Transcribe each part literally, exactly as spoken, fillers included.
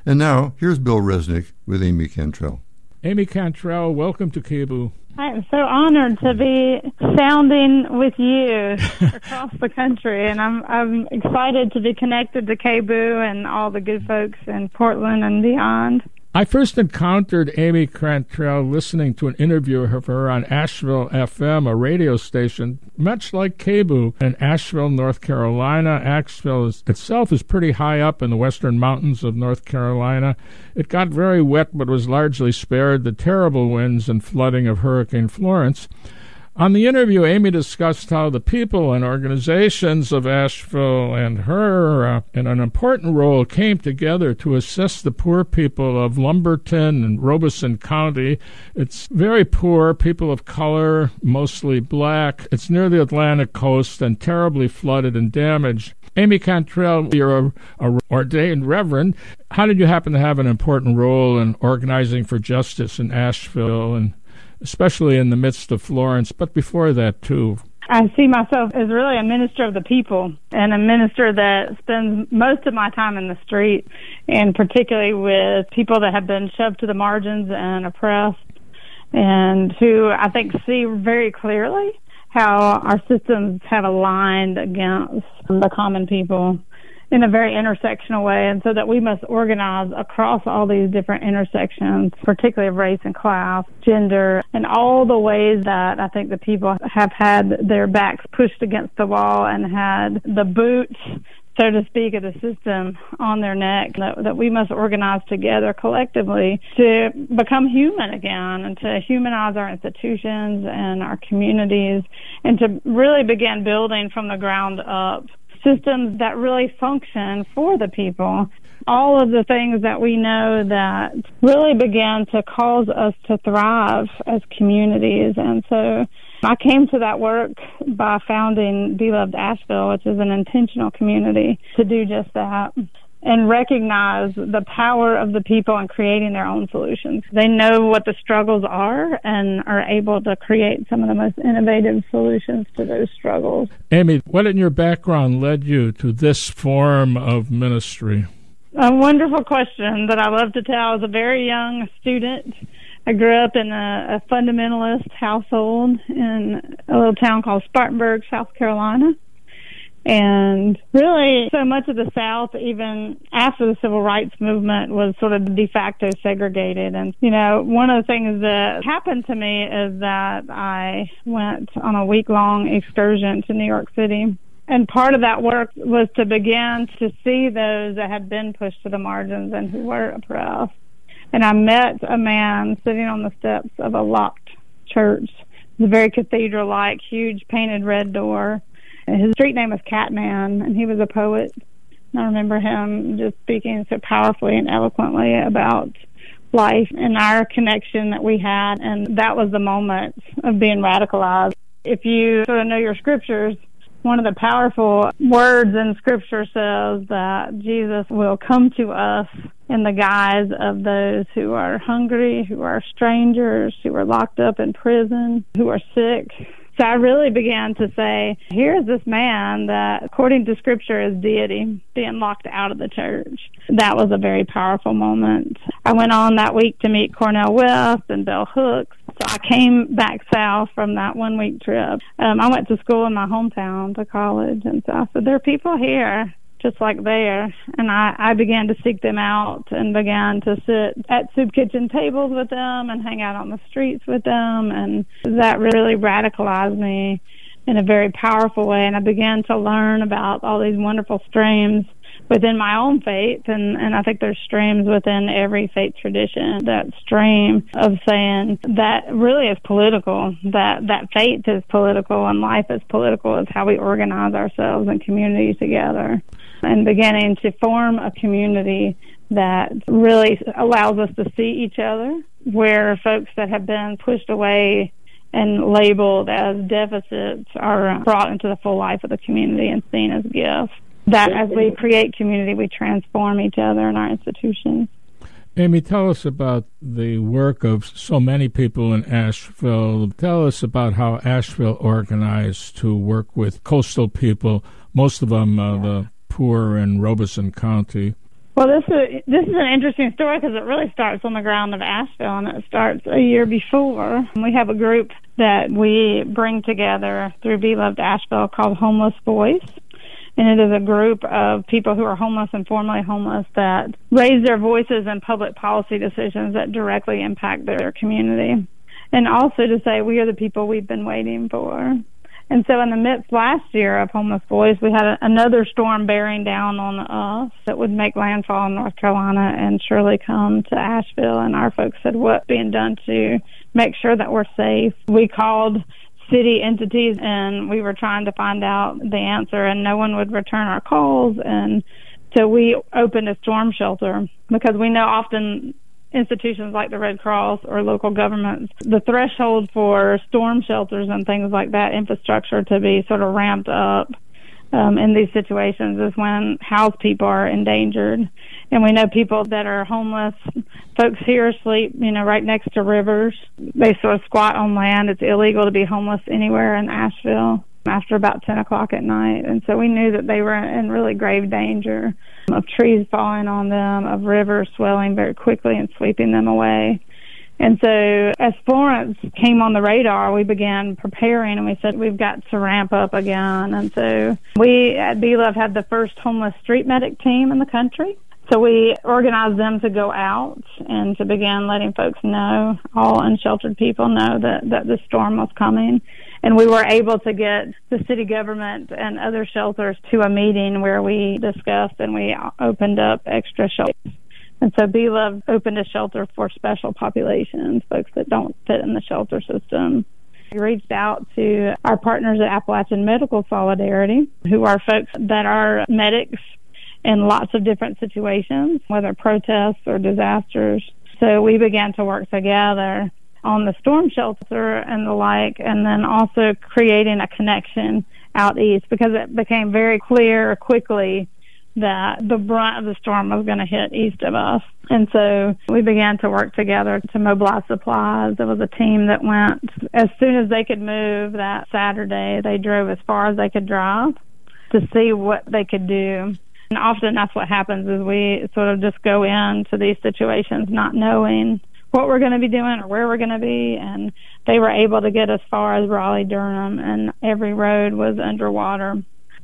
And now, here's Bill Resnick with Amy Cantrell. Amy Cantrell, welcome to K B O O. I am so honored to be sounding with you across the country, and I'm I'm excited to be connected to K B O O and all the good folks in Portland and beyond. I first encountered Amy Cantrell listening to an interview of her on Asheville F M, a radio station, much like K B O O in Asheville, North Carolina. Asheville is, itself is pretty high up in the western mountains of North Carolina. It got very wet but was largely spared the terrible winds and flooding of Hurricane Florence. On the interview, Amy discussed how the people and organizations of Asheville and her, uh, in an important role, came together to assist the poor people of Lumberton and Robeson County. It's very poor, people of color, mostly black. It's near the Atlantic coast and terribly flooded and damaged. Amy Cantrell, you're a, a ordained reverend. How did you happen to have an important role in organizing for justice in Asheville, and especially in the midst of Florence, but before that, too? I see myself as really a minister of the people and a minister that spends most of my time in the street, and particularly with people that have been shoved to the margins and oppressed, and who I think see very clearly how our systems have aligned against the common people in a very intersectional way, and so that we must organize across all these different intersections, particularly of race and class, gender, and all the ways that I think the people have had their backs pushed against the wall and had the boots, so to speak, of the system on their neck, that, that we must organize together collectively to become human again and to humanize our institutions and our communities and to really begin building from the ground up systems that really function for the people. All of the things that we know that really began to cause us to thrive as communities. And so I came to that work by founding Beloved Asheville, which is an intentional community to do just that, and recognize the power of the people in creating their own solutions. They know what the struggles are and are able to create some of the most innovative solutions to those struggles. Amy, what in your background led you to this form of ministry? A wonderful question that I love to tell. I was a very young student. I grew up in a, a fundamentalist household in a little town called Spartanburg, South Carolina. And really, so much of the South, even after the Civil Rights Movement, was sort of de facto segregated. And, you know, one of the things that happened to me is that I went on a week-long excursion to New York City. And part of that work was to begin to see those that had been pushed to the margins and who were oppressed. And I met a man sitting on the steps of a locked church. It was a very cathedral-like, huge painted red door. His street name was Catman, and he was a poet. And I remember him just speaking so powerfully and eloquently about life and our connection that we had, and that was the moment of being radicalized. If you sort of know your scriptures, one of the powerful words in Scripture says that Jesus will come to us in the guise of those who are hungry, who are strangers, who are locked up in prison, who are sick. So I really began to say, here's this man that, according to Scripture, is deity, being locked out of the church. That was a very powerful moment. I went on that week to meet Cornel West and Bell Hooks. So I came back south from that one-week trip. Um, I went to school in my hometown, to college, and so I said, there are people here just like there. And I, I began to seek them out and began to sit at soup kitchen tables with them and hang out on the streets with them. And that really radicalized me in a very powerful way. And I began to learn about all these wonderful streams within my own faith. And, and I think there's streams within every faith tradition, that stream of saying that really is political, that, that faith is political and life is political, is how we organize ourselves and communities together. And beginning to form a community that really allows us to see each other, where folks that have been pushed away and labeled as deficits are brought into the full life of the community and seen as gifts. That as we create community, we transform each other and our institutions. Amy, tell us about the work of so many people in Asheville. Tell us about how Asheville organized to work with coastal people, most of them uh, the poor in Robeson County. Well, this is this is an interesting story because it really starts on the ground of Asheville, and it starts a year before. We have a group that we bring together through Be Loved Asheville called Homeless Voice, and it is a group of people who are homeless and formerly homeless that raise their voices in public policy decisions that directly impact their community, and also to say we are the people we've been waiting for. And so in the midst last year of Homeless Voice, we had a, another storm bearing down on us that would make landfall in North Carolina and surely come to Asheville. And our folks said, what's being done to make sure that we're safe? We called city entities and we were trying to find out the answer, and no one would return our calls. And so we opened a storm shelter because we know often institutions like the Red Cross or local governments, the threshold for storm shelters and things like that, infrastructure to be sort of ramped up um, in these situations is when housed people are endangered. And we know people that are homeless, folks here sleep, you know, right next to rivers. They sort of squat on land. It's illegal to be homeless anywhere in Asheville after about ten o'clock at night. And so we knew that they were in really grave danger of trees falling on them, of rivers swelling very quickly and sweeping them away. And so as Florence came on the radar, we began preparing, and we said we've got to ramp up again. And so we at Be Loved had the first homeless street medic team in the country. So we organized them to go out and to begin letting folks know, all unsheltered people know that, that the storm was coming. And we were able to get the city government and other shelters to a meeting where we discussed and we opened up extra shelters. And so Be Loved opened a shelter for special populations, folks that don't fit in the shelter system. We reached out to our partners at Appalachian Medical Solidarity, who are folks that are medics in lots of different situations, whether protests or disasters. So we began to work together on the storm shelter and the like, and then also creating a connection out east, because it became very clear quickly that the brunt of the storm was going to hit east of us. And so we began to work together to mobilize supplies. There was a team that went as soon as they could move that Saturday. They drove as far as they could drive to see what they could do. And often that's what happens, is we sort of just go into these situations not knowing what we're going to be doing or where we're going to be. And they were able to get as far as Raleigh-Durham, and every road was underwater.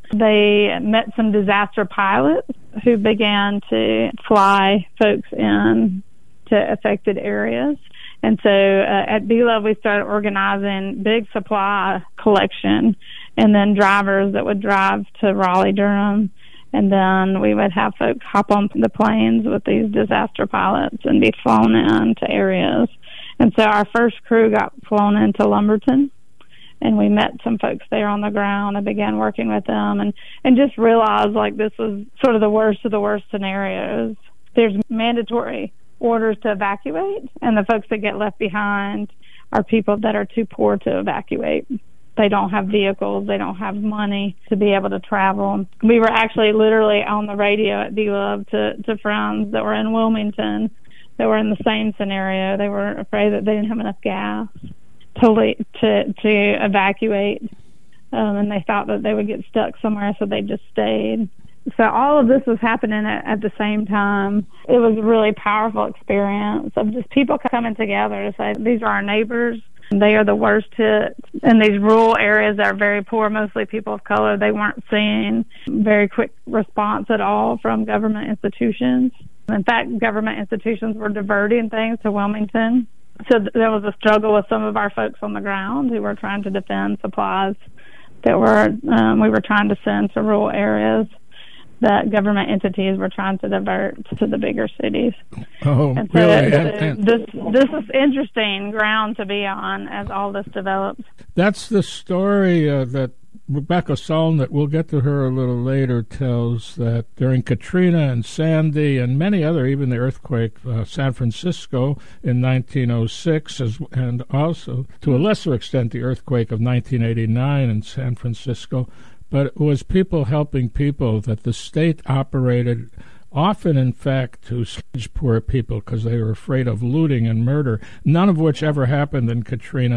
They met some disaster pilots who began to fly folks in to affected areas. And so uh, at Be Loved, we started organizing big supply collection, and then drivers that would drive to Raleigh-Durham. And then we would have folks hop on the planes with these disaster pilots and be flown in to areas. And so our first crew got flown into Lumberton, and we met some folks there on the ground and began working with them, and, and just realized like this was sort of the worst of the worst scenarios. There's mandatory orders to evacuate, and the folks that get left behind are people that are too poor to evacuate. They don't have vehicles. They don't have money to be able to travel. We were actually literally on the radio at Be Loved to, to friends that were in Wilmington that were in the same scenario. They were afraid that they didn't have enough gas to to, to evacuate, um, and they thought that they would get stuck somewhere, so they just stayed. So all of this was happening at, at the same time. It was a really powerful experience of just people coming together to say, these are our neighbors. They are the worst hit in these rural areas that are very poor, mostly people of color. They weren't seeing very quick response at all from government institutions. In fact, government institutions were diverting things to Wilmington. So th- there was a struggle with some of our folks on the ground who were trying to defend supplies that were um, we were trying to send to rural areas that government entities were trying to divert to the bigger cities. Oh, and so really? So and, and this this is interesting ground to be on as all this develops. That's the story uh, that Rebecca Soln, that we'll get to her a little later, tells that during Katrina and Sandy and many other, even the earthquake, uh, San Francisco in nineteen oh six, as, and also to a lesser extent the earthquake of nineteen eighty-nine in San Francisco, but it was people helping people that the state operated, often, in fact, to scourge poor people because they were afraid of looting and murder, none of which ever happened in Katrina.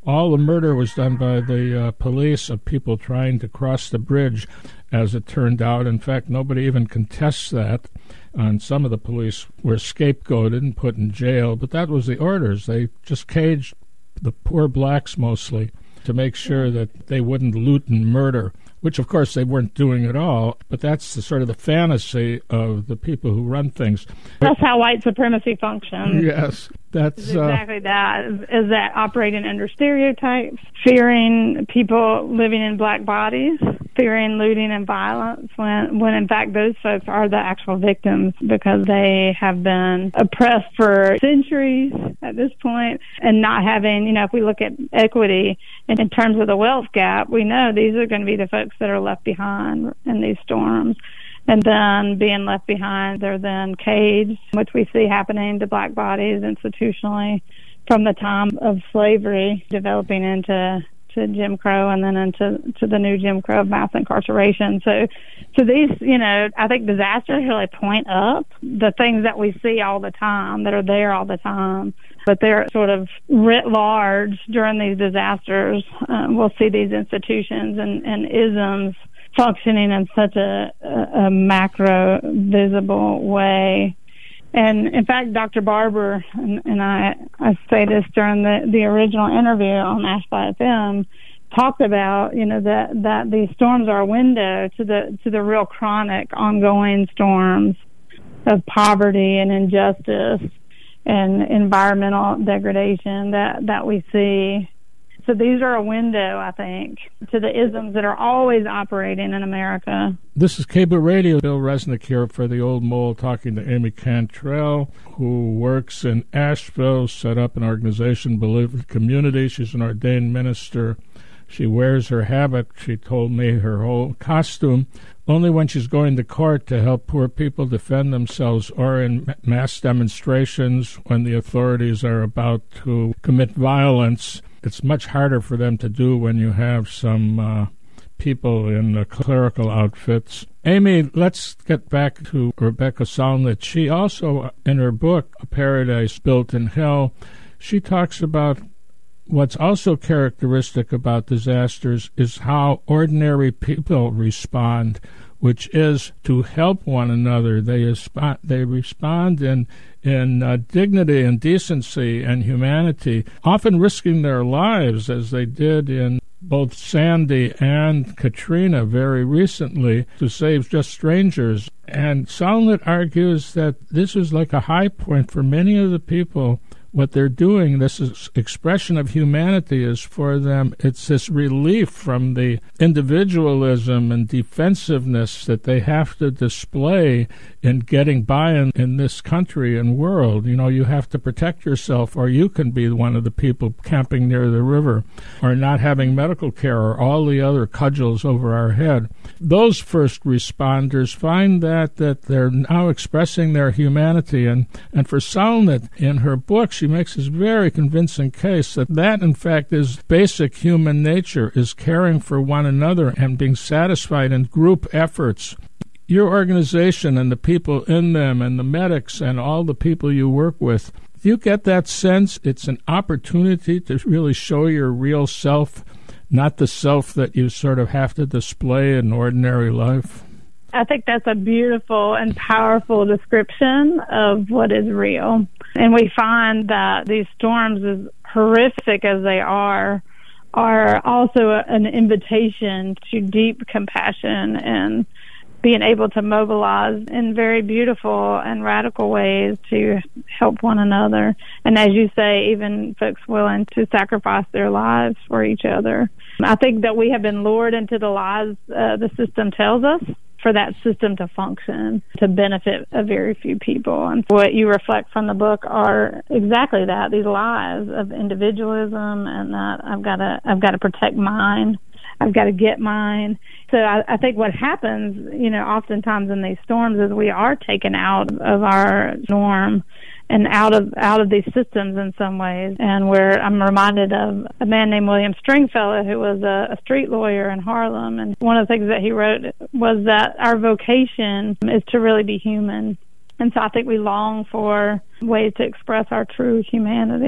All the murder was done by the uh, police of people trying to cross the bridge, as it turned out. In fact, nobody even contests that. And some of the police were scapegoated and put in jail, but that was the orders. They just caged the poor blacks mostly to make sure that they wouldn't loot and murder, which of course they weren't doing at all, but that's the sort of the fantasy of the people who run things. That's how white supremacy functions. Yes, that's It's exactly uh, that. Is, is that operating under stereotypes, fearing people living in black bodies, fearing looting and violence, when, when in fact those folks are the actual victims because they have been oppressed for centuries at this point, and not having, you know, if we look at equity in, in terms of the wealth gap, we know these are going to be the folks that are left behind in these storms. And then being left behind, they're then caged, which we see happening to black bodies institutionally from the time of slavery, developing into to Jim Crow and then into to the new Jim Crow of mass incarceration. So, so these, you know, I think disasters really point up the things that we see all the time, that are there all the time, but they're sort of writ large during these disasters. Um, we'll see these institutions and, and isms functioning in such a, a, a macro visible way. And in fact, Doctor Barber, and, and I, I say this during the, the original interview on Asheville F M, talked about, you know, that, that these storms are a window to the, to the real chronic ongoing storms of poverty and injustice and environmental degradation that, that we see. So these are a window, I think, to the isms that are always operating in America. This is K B O O Radio. Bill Resnick here for the Old Mole, talking to Amy Cantrell, who works in Asheville, set up an organization, Beloved Community. She's an ordained minister. She wears her habit, she told me, her whole costume, only when she's going to court to help poor people defend themselves, or in mass demonstrations when the authorities are about to commit violence. It's much harder for them to do when you have some uh, people in uh, clerical outfits. Amy, let's get back to Rebecca Solnit. She also, in her book, A Paradise Built in Hell, she talks about what's also characteristic about disasters is how ordinary people respond, which is to help one another. They respond, they respond in in uh, dignity and decency and humanity, often risking their lives, as they did in both Sandy and Katrina very recently, to save just strangers. And Solnit argues that this is like a high point for many of the people. What they're doing, this is expression of humanity, is for them, it's this relief from the individualism and defensiveness that they have to display in getting by in, in this country and world. You know, you have to protect yourself, or you can be one of the people camping near the river, or not having medical care, or all the other cudgels over our head. Those first responders find that that they're now expressing their humanity, and, and for Solnit, in her book, she makes this very convincing case that that, in fact, is basic human nature, is caring for one another and being satisfied in group efforts. Your organization and the people in them and the medics and all the people you work with, do you get that sense it's an opportunity to really show your real self, not the self that you sort of have to display in ordinary life? I think that's a beautiful and powerful description of what is real. And we find that these storms, as horrific as they are, are also an invitation to deep compassion and being able to mobilize in very beautiful and radical ways to help one another. And as you say, even folks willing to sacrifice their lives for each other. I think that we have been lured into the lies uh, the system tells us, for that system to function, to benefit a very few people. And what you reflect from the book are exactly that, these lies of individualism, and that I've got to, I've got to protect mine, I've got to get mine. So I, I think what happens, you know, oftentimes in these storms is we are taken out of our norm and out of out of these systems in some ways. And where I'm reminded of a man named William Stringfellow, who was a, a street lawyer in Harlem. And one of the things that he wrote was that our vocation is to really be human. And so I think we long for ways to express our true humanity.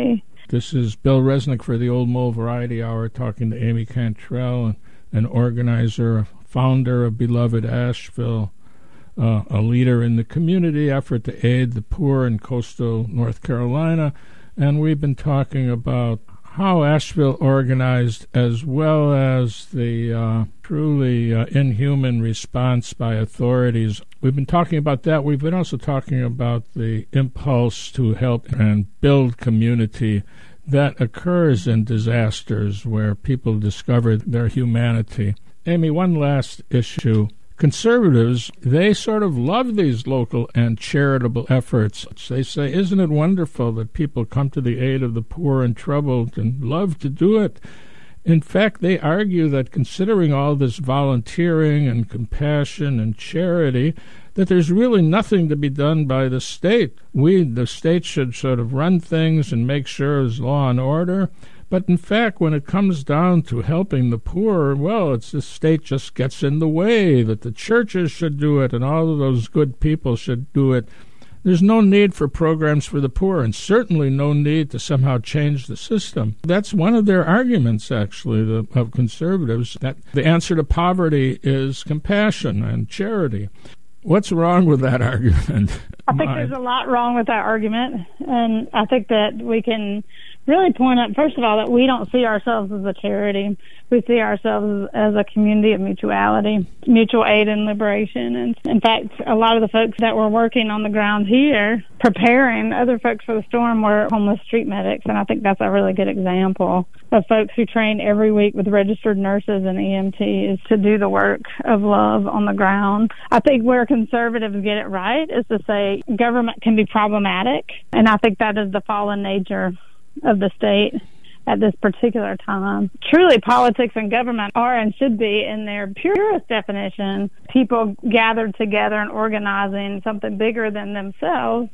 This is Bill Resnick for the Old Mole Variety Hour, talking to Amy Cantrell, an organizer, founder of Beloved Asheville, uh, a leader in the community effort to aid the poor in coastal North Carolina. And we've been talking about how Asheville organized, as well as the uh, truly uh, inhuman response by authorities. We've been talking about that. We've been also talking about the impulse to help and build community that occurs in disasters where people discover their humanity. Amy, one last issue. Conservatives, they sort of love these local and charitable efforts. They say, isn't it wonderful that people come to the aid of the poor and troubled and love to do it? In fact, they argue that considering all this volunteering and compassion and charity, that there's really nothing to be done by the state. We, the state, should sort of run things and make sure there's law and order. But in fact, when it comes down to helping the poor, well, it's the state just gets in the way, that the churches should do it and all of those good people should do it. There's no need for programs for the poor, and certainly no need to somehow change the system. That's one of their arguments, actually, the, of conservatives, that the answer to poverty is compassion and charity. What's wrong with that argument? I think there's a lot wrong with that argument, and I think that we can really point out, first of all, that we don't see ourselves as a charity. We see ourselves as a community of mutuality, mutual aid and liberation. And in fact, a lot of the folks that were working on the ground here, preparing other folks for the storm, were homeless street medics. And I think that's a really good example of folks who train every week with registered nurses and E M Ts to do the work of love on the ground. I think where conservatives get it right is to say government can be problematic. And I think that is the fallen nature of the state at this particular time. Truly, politics and government are and should be, in their purest definition, people gathered together and organizing something bigger than themselves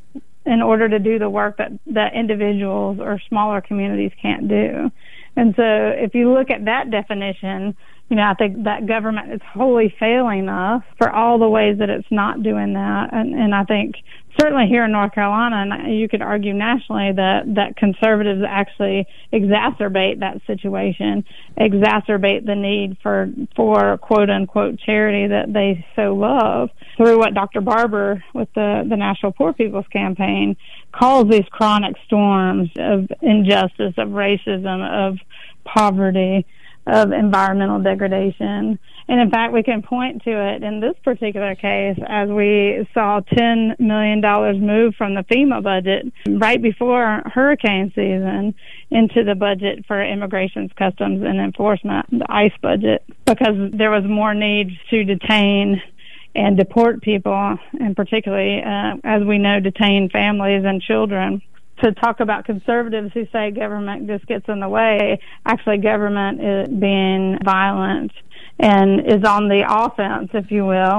in order to do the work that, that individuals or smaller communities can't do. And so if you look at that definition, you know, I think that government is wholly failing us for all the ways that it's not doing that. And, and I think certainly here in North Carolina, and you could argue nationally, that, that conservatives actually exacerbate that situation, exacerbate the need for, for quote-unquote charity that they so love through what Doctor Barber with the, the National Poor People's Campaign calls these chronic storms of injustice, of racism, of poverty, of environmental degradation. And in fact, we can point to it in this particular case as we saw ten million dollars move from the FEMA budget right before hurricane season into the budget for immigrations, customs, and enforcement, the ICE budget, because there was more need to detain and deport people, and particularly, uh, as we know, detain families and children. To talk about conservatives who say government just gets in the way, actually government is being violent and is on the offense, if you will,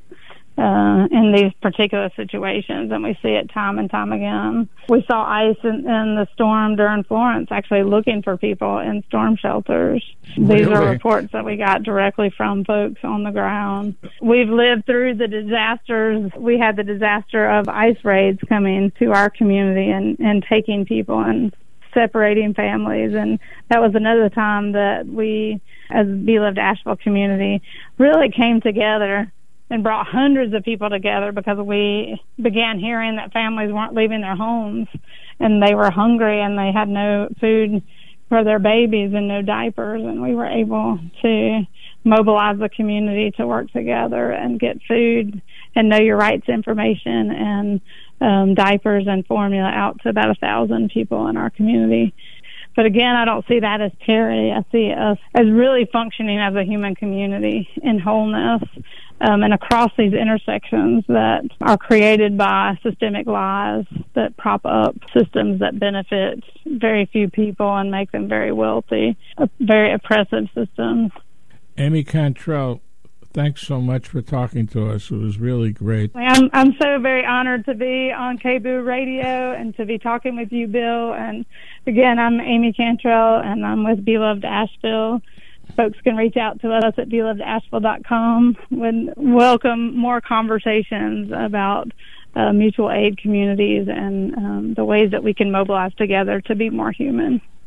uh, in these particular situations, and we see it time and time again. We saw ICE in, in the storm during Florence actually looking for people in storm shelters. Really? These are reports that we got directly from folks on the ground. We've lived through the disasters. We had the disaster of ICE raids coming to our community and, and taking people and separating families, and that was another time that we, as the Beloved Asheville community, really came together and brought hundreds of people together because we began hearing that families weren't leaving their homes and they were hungry and they had no food for their babies and no diapers, and we were able to mobilize the community to work together and get food and know your rights information and um, diapers and formula out to about a thousand people in our community. But again, I don't see that as charity. I see us as really functioning as a human community in wholeness, um, and across these intersections that are created by systemic lies that prop up systems that benefit very few people and make them very wealthy, uh, very oppressive systems. Amy Cantrell, thanks so much for talking to us. It was really great. I'm, I'm so very honored to be on K B O O Radio and to be talking with you, Bill. And again, I'm Amy Cantrell, and I'm with Beloved Asheville. Folks can reach out to us at beloved asheville dot com. Would welcome more conversations about uh, mutual aid communities and um, the ways that we can mobilize together to be more human.